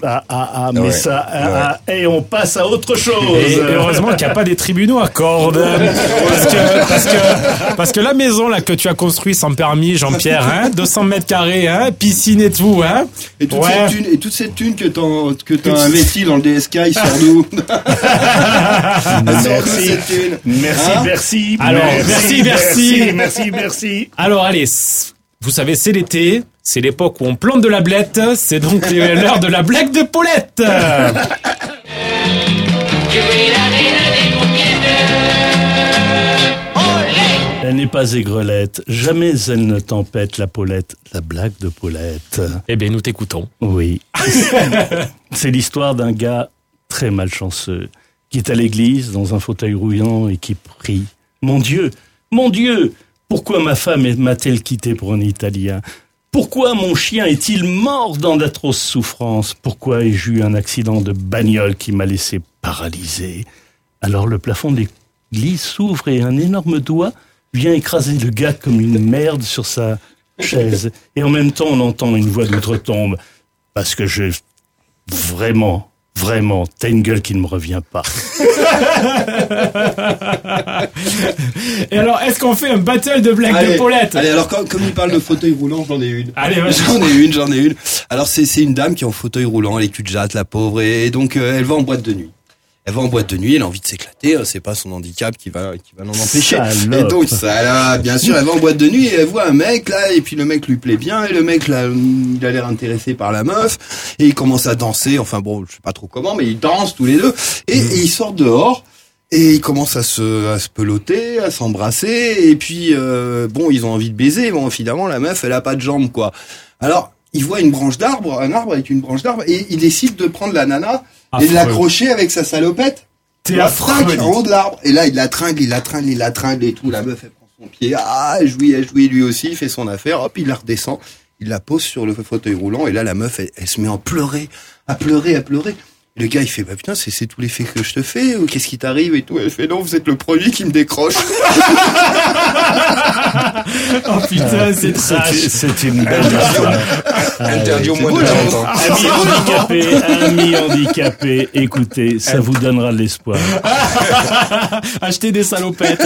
Et on passe à autre chose. Et heureusement qu'il n'y a pas des tribunaux à Cordes. Parce que la maison là que tu as construite sans permis, Jean-Pierre, 200 mètres carrés, piscine et tout, Et toute cette thune que t'as investie dans le DSK, il sort d'où? Merci. Alors, merci. Alors, allez, vous savez, c'est l'été, c'est l'époque où on plante de la blette, c'est donc l'heure de la blague de Paulette. Elle n'est pas aigrelette, jamais elle ne tempête la Paulette, la blague de Paulette. Eh bien, nous t'écoutons. Oui. C'est l'histoire d'un gars très malchanceux qui est à l'église dans un fauteuil rouillant et qui prie. Mon Dieu, pourquoi ma femme m'a-t-elle quitté pour un Italien? Pourquoi mon chien est-il mort dans d'atroces souffrances? Pourquoi ai-je eu un accident de bagnole qui m'a laissé paralysé? Alors le plafond de l'église s'ouvre et un énorme doigt vient écraser le gars comme une merde sur sa chaise. Et en même temps, on entend une voix d'outre-tombe. Parce que vraiment, t'as une gueule qui ne me revient pas. Et alors, est-ce qu'on fait un battle de blagues de Paulette? Allez, alors comme il parle de fauteuil roulant, j'en ai une. Allez, vas-y. J'en ai une. Alors c'est une dame qui est en fauteuil roulant, elle est cul-de-jatte, la pauvre, et donc elle va en boîte de nuit. Elle a envie de s'éclater, c'est pas son handicap qui va l'en empêcher. Et donc, ça, bien sûr, elle va en boîte de nuit et elle voit un mec, là, et puis le mec lui plaît bien, et le mec, là, il a l'air intéressé par la meuf, et il commence à danser, enfin bon, je sais pas trop comment, mais ils dansent tous les deux, et ils sortent dehors, et ils commencent à se peloter, à s'embrasser, et puis, ils ont envie de baiser, bon, finalement, la meuf, elle a pas de jambes, quoi. Alors, il voit un arbre avec une branche d'arbre, et il décide de prendre la nana, et de l'accrocher avec sa salopette. T'es affreux. En haut de l'arbre. Et là, il la tringle et tout. La meuf, elle prend son pied. Elle jouit lui aussi. Il fait son affaire. Hop, il la redescend. Il la pose sur le fauteuil roulant. Et là, la meuf, elle se met à pleurer. Et le gars, il fait, putain, c'est tous les faits que je te fais, ou qu'est-ce qui t'arrive et tout. Elle fait, non, vous êtes le premier qui me décroche. Oh putain, c'est trash. C'est une belle histoire. Interdit au moins de 30 ans. Amis handicapés, écoutez, ça vous donnera de l'espoir. Achetez des salopettes.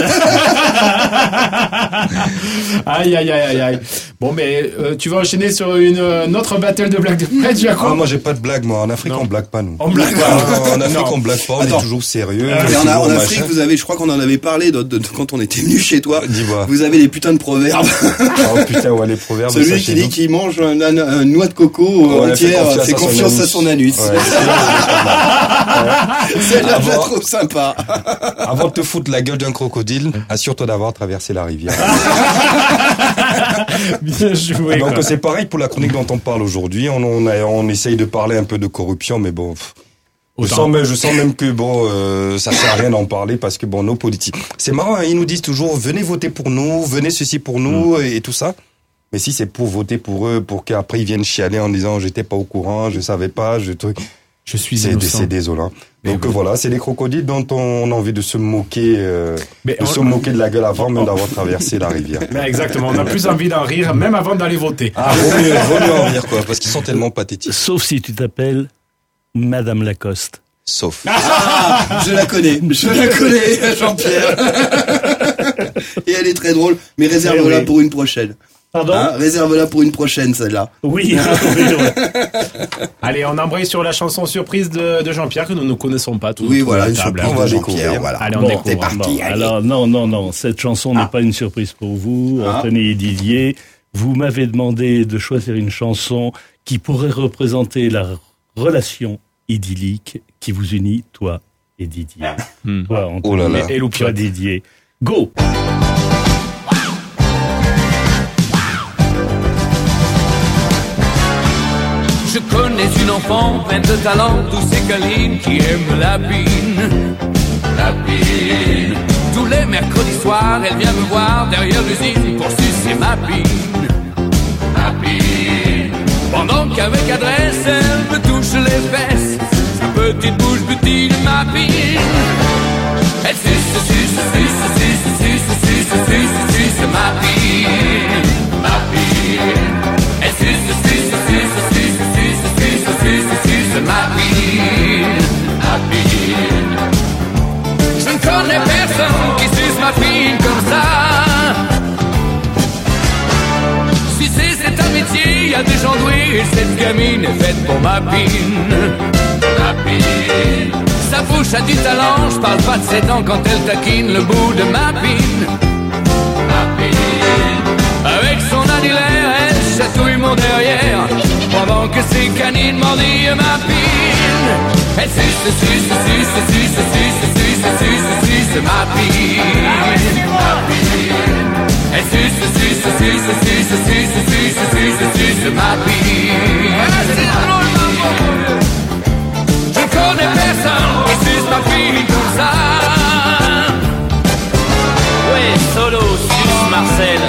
Aïe. Bon, mais tu vas enchaîner sur une autre battle de blagues de Paulette, Jacob? Moi, j'ai pas de blague, moi. En Afrique, on blague pas, nous. On blague pas. En Afrique, on blague pas, on est toujours sérieux. Et en Afrique, vous avez, je crois qu'on en avait parlé quand on était venu chez toi. Dis-moi. Vous avez les putains de proverbes. Oh putain, ouais, les proverbes. Celui qui dit qu'il mange une noix de coco entière, fait confiance à son anus. Celle-là, je la trouve sympa. Avant de te foutre la gueule d'un crocodile, assure-toi d'avoir traversé la rivière. Bien joué. Donc c'est pareil pour la chronique dont on parle aujourd'hui. On essaye de parler un peu de corruption, mais bon. Je sens même que ça sert à rien d'en parler parce que nos politiques. C'est marrant, ils nous disent toujours venez voter pour nous, venez ceci pour nous et tout ça. Mais si c'est pour voter pour eux, pour qu'après ils viennent chialer en disant j'étais pas au courant, je savais pas, c'est désolant. Donc voilà, c'est les crocodiles dont on a envie de se moquer, de la gueule avant même d'avoir traversé la rivière. Mais exactement, on a plus envie d'en rire même avant d'aller voter. Vaut mieux en rire quoi, parce qu'ils sont tellement pathétiques. Sauf si tu t'appelles Madame Lacoste. Sauf. Je la connais, Jean-Pierre. Et elle est très drôle, mais réserve-la pour une prochaine. Pardon? Réserve-la pour une prochaine, celle-là. Oui. Allez, on embraye sur la chanson surprise de Jean-Pierre que nous ne connaissons pas. Oui, voilà, une surprise de Jean-Pierre. Voilà. Allez, on découvre. C'est parti. Alors, non, cette chanson n'est pas une surprise pour vous, Anthony et Didier. Vous m'avez demandé de choisir une chanson qui pourrait représenter la relation idyllique qui vous unit, toi et Didier. Toi, Anthony, et toi, Didier. Go! Je connais une enfant pleine de talent, douce et câline, qui aime la bine. La bine. Tous les mercredis soirs, elle vient me voir derrière l'usine pour sucer ma bine. Ma bine. Pendant qu'avec adresse, elle me touche les fesses. Sa petite bouche butine ma bine. Elle suce ma bine. Ma bine. Elle suce ma pine. Sa bouche a du talent, je parle pas de ses dents quand elle taquine le bout de ma pine. Avec son annulaire, elle chatouille mon derrière pendant que ses canines mordillent ma pine. Elle suce ma pine. Elle suce ma pine. C'est drôle, maman. Je connais personne qui suce ma pine comme ça. Oui, solo, suce Marcel.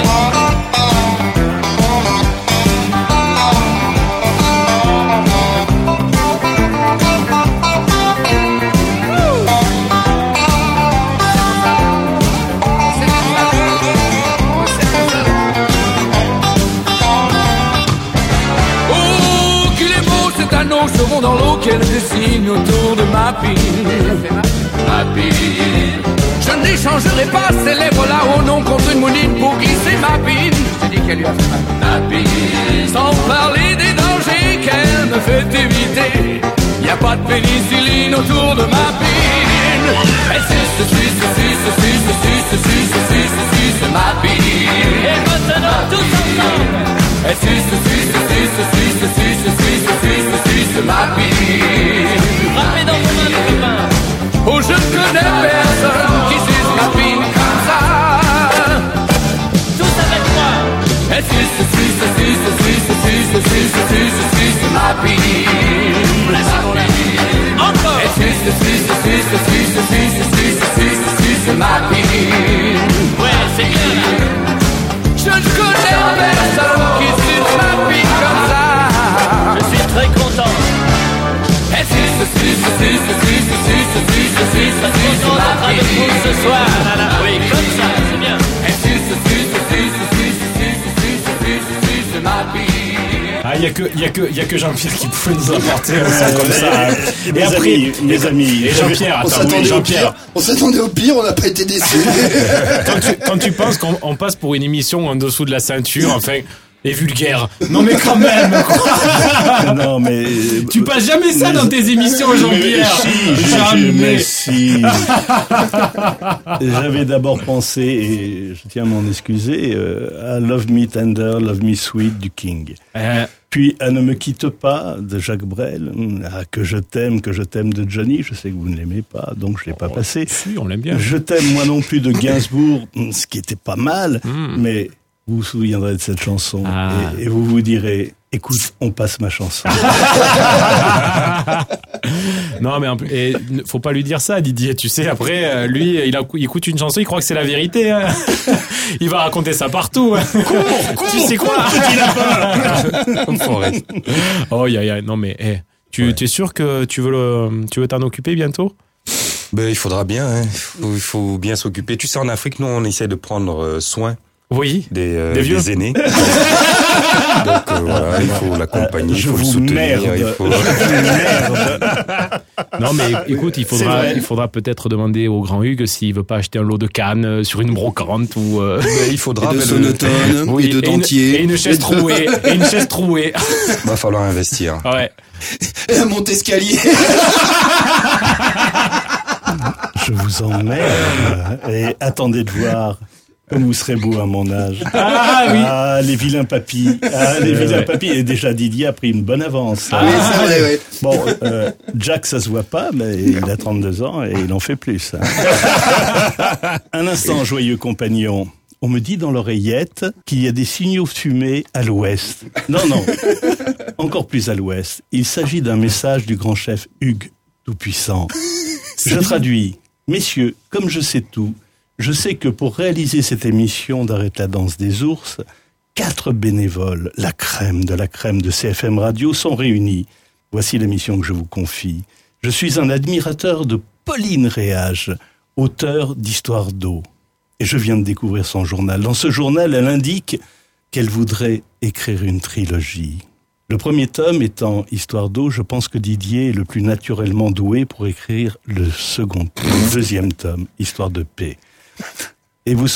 Seront dans l'eau qu'elle dessine autour de ma pine. Je n'échangerai pas ces lèvres-là au nom contre une mouline pour glisser ma pine. Je dis qu'elle lui a fait ma pine. Sans parler des dangers qu'elle me fait éviter. Y a pas de pénicilline autour de ma pine. Elle suce ma pine. Et maintenant tous ensemble. Elle suce ma pine. Rappelez dans vos mains les copains. Oh, je connais personne qui suce ma pine comme ça. Tous avec moi. Elle suce ma pine. Encore. Elle suce ma pine. Ouais, c'est bien là. Je ne connais personne qui suce ma pine comme ça. Je suis très content. Elle suce ma pine. Ce soir, oui, comme ça, c'est bien. Elle suce ma pine. Ah, il y a que Jean-Pierre qui pouvait nous apporter un son comme ça. Mes amis, et Jean-Pierre, on s'attendait au pire, on n'a pas été déçus. quand tu penses qu'on passe pour une émission en dessous de la ceinture, enfin, et vulgaire. Non mais quand même, quoi. Non mais tu passes jamais ça dans tes émissions, Jean-Pierre. Mais si. J'avais d'abord pensé, et je tiens à m'en excuser, à Love Me Tender, Love Me Sweet du King. Puis à Ne me quitte pas de Jacques Brel, à Que je t'aime de Johnny. Je sais que vous ne l'aimez pas, donc je l'ai pas passé. Si, on l'aime bien. Je t'aime moi non plus de Gainsbourg, ce qui était pas mal, mais vous vous souviendrez de cette chanson et vous vous direz, écoute, on passe ma chanson. Non, mais faut pas lui dire ça, Didier. Tu sais, après, lui, il écoute une chanson, il croit que c'est la vérité. Hein. Il va raconter ça partout. Hein. Cours, tu sais quoi? Oh, non, mais tu es sûr que tu veux t'en occuper bientôt? Ben, il faudra bien. Hein. Il faut bien s'occuper. Tu sais, en Afrique, nous, on essaie de prendre soin. Oui, des vieux. Des aînés. Donc voilà, il faut l'accompagner, il faut le soutenir. Non mais écoute, il faudra peut-être demander au grand Hugues s'il veut pas acheter un lot de cannes sur une brocante ou il faudra et de sonotone, et de dentier et une chaise trouée. Va falloir investir. Ouais. Et un monte-escalier. Je vous emmerde et attendez de voir. Comme vous serez beau à mon âge. Ah oui. Ah, les vilains papis. Vilains papis. Et déjà, Didier a pris une bonne avance. Oui, c'est vrai, oui. Bon, Jack, ça se voit pas, mais il a 32 ans et il en fait plus. Hein. Un instant, joyeux compagnon. On me dit dans l'oreillette qu'il y a des signaux fumés à l'ouest. Non. Encore plus à l'ouest. Il s'agit d'un message du grand chef Hugues Tout-Puissant. Je traduis. Messieurs, comme je sais tout, je sais que pour réaliser cette émission d'Arrête la danse des ours, 4 bénévoles, la crème de CFM Radio, sont réunis. Voici la mission que je vous confie. Je suis un admirateur de Pauline Réage, auteure d'Histoire d'eau. Et je viens de découvrir son journal. Dans ce journal, elle indique qu'elle voudrait écrire une trilogie. Le premier tome étant Histoire d'eau, je pense que Didier est le plus naturellement doué pour écrire le deuxième tome, Histoire de paix. Et vous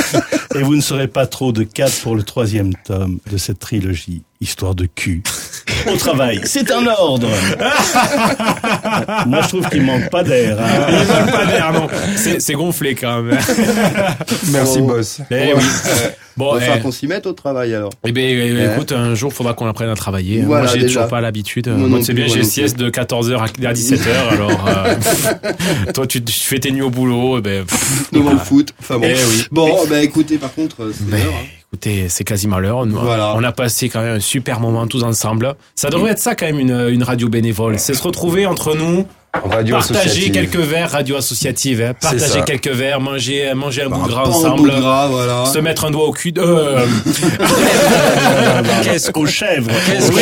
ne serez pas trop de 4 pour le troisième tome de cette trilogie, Histoire de cul. au travail. C'est un ordre. Moi, je trouve qu'il manque pas d'air. Hein. Il manque pas d'air, non. C'est gonflé quand même. Merci, boss. Eh oui. Bon, il va falloir qu'on s'y mette au travail alors. Eh ben, écoute, un jour, il faudra qu'on apprenne à travailler. Voilà, moi, j'ai déjà. toujours pas l'habitude. Moi, c'est bien, j'ai sieste de 14h à 17h. Alors, toi, tu fais tes nuits au boulot. Ben, devant le foot. Enfin bon. Eh oui. Bon, ben écoutez, par contre, c'est l'heure. Hein. Écoutez, c'est quasiment l'heure. Voilà. On a passé quand même un super moment tous ensemble. Ça devrait être ça quand même une radio bénévole. C'est se retrouver entre nous. Radio partager associative. quelques verres, radio associative, hein. Partager quelques verres, manger un bout de gras Pas ensemble, un bout de gras, voilà. se mettre un doigt au cul. Qu'est-ce qu'aux chèvres,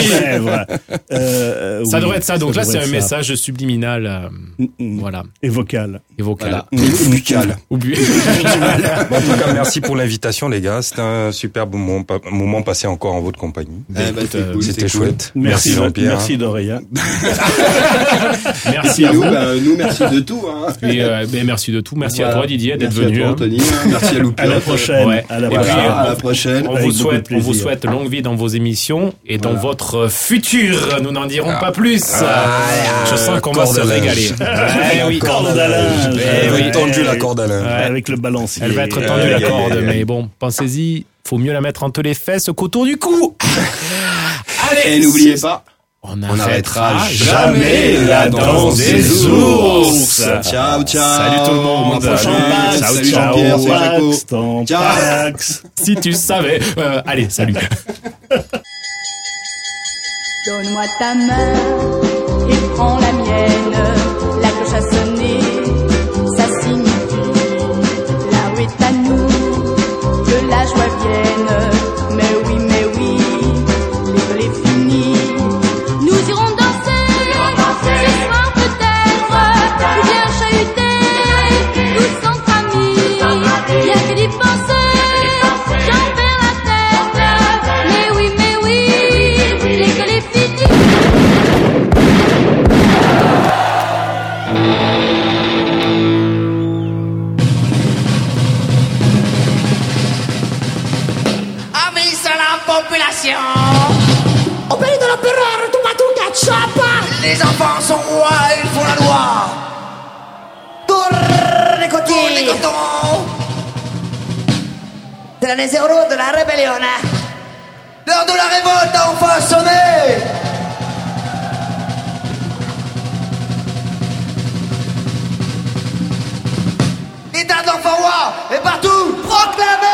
ça devrait être ça. Donc là, c'est un ça. message subliminal, voilà, et vocal. Voilà. Ou buccal. Ou En tout cas, merci pour l'invitation, les gars. C'était un super moment passé encore en votre compagnie. C'était chouette. Merci Jean-Pierre. Merci Doria. Merci à vous. Nous, merci de tout. Hein. Et merci de tout. Merci à toi, Didier, d'être venu. Merci à toi, Anthony. Merci à Loupiote. À la prochaine. Ouais. À la Et puis, prochaine. À la prochaine. On vous souhaite longue vie dans vos émissions et dans votre futur. Nous n'en dirons pas plus. Je sens qu'on va se régaler. Oui. Corde à linge. Elle va être tendue, la corde à linge. Avec le balancier. Elle va être tendue, la corde. Mais bon, pensez-y, faut mieux la mettre entre les fesses qu'autour du cou. Allez, Et n'oubliez pas. On n'arrêtera jamais la danse des ours. Ciao, ciao. Salut tout le monde. Salut Jean-Pierre, c'est Jaco. Ciao. Si tu savais. Allez, salut. Donne-moi ta main et prends la mienne. La cloche a sonné, ça signifie là où est à nous que la joie vienne. Mais oui, l'école est finie. Nous irons danser, ce soir peut-être, ou bien chahuter, tous entre amis. Rien que d'y penser, j'en perds la tête. Mais oui, l'école est finie. Avise à la population. Au pays de l'empereur, tu m'as tout cachapa. Les enfants sont rois, ils font la loi. Tourne les coquilles. C'est l'année 0 de la rébellion. L'heure de la révolte a enfin sonné. État d'enfant roi est partout proclamé.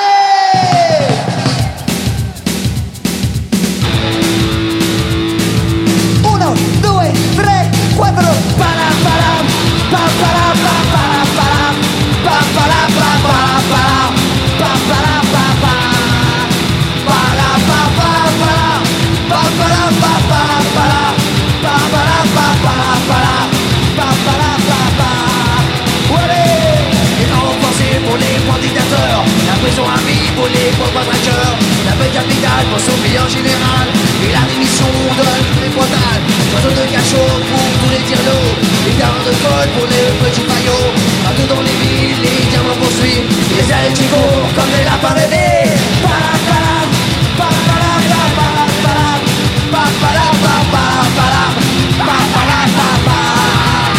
Uno, due, tre, quattro. Param, param, pam, param, pam, param, param, pam, param, pam, param, param, pam, param, pam, param, param, pam, param, param, pam, param, pam, param, param, pam, param, pam, param, param, pam, param, pam, param. Ouais, les gens pensés pour les candidateurs, la prison à vie pour les pauvres vainqueurs, la paix capitale pour sauver en général, et la démission de tous les frontales, oiseaux de cachot pour tous les tire-l'eau, les gardes de code pour les petits paillots, partout dans les villes, les diamants poursuivent, les ailes qui courent comme des lapins bébés. Param, param, param, param, param, param, param, param, param, param, param, param, param, param.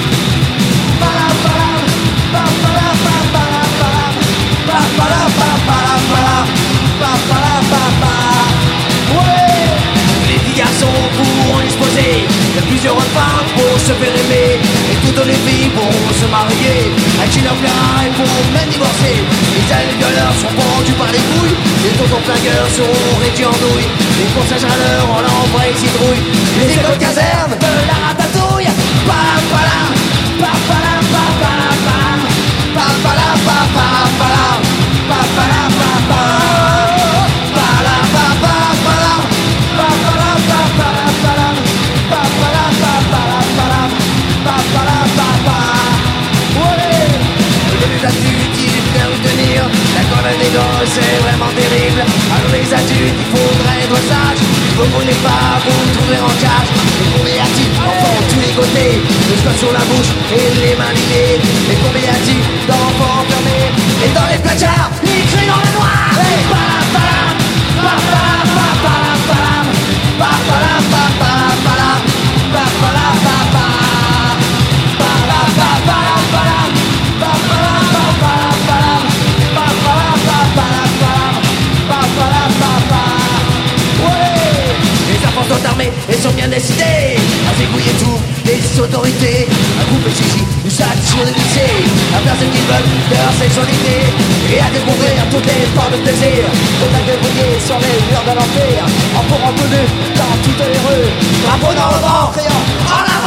Param, param, param, param, param, param, param, param, param, param, param, param, param, param, param, param. Ouais, les petits garçons pourront exposer, il y a plusieurs femmes pour se faire aimer, et toutes les filles pourront se marier, à qui leur plaira et pourront même divorcer. Les ailes violeurs seront pendus par les couilles, les tontons flingueurs seront réduits en douilles, les coursages râleurs en l'envoi et citrouilles, les écoles casernes de la ratatouille. Pam, palam, pam, palam, pam, palam, pam, pam, palam, pam, palam, palam, pam, palam, pam, pam, palam, pam, pam, palam, pam, palam, pam, palam, palam, pam, palam, pam, palam, palam, pam, palam, pam, pam. Ouais, les adultes, il faut retenir, la corde des gosses est vraiment terrible. Alors les adultes, il faudrait être sage, vous ne voulez pas vous trouver en cage. Les combien-t-il enfants de tous les côtés, le scotch sur la bouche et les mains liées. Les combien-t-il d'enfants enfermés, et dans les placards, ils crient dans le noir. Hey, palam, palam, palam, palam, palam, palam, palam, palam, palam, des autorités. Un groupe exigé nous attire des lycées, à faire ce qu'ils veulent de leur sexualité et à découvrir toutes les formes de plaisir. Contact de briller sur les murs de l'enfer, en courant tous nus dans toutes les rues, drapeau dans le vent, criant en avant.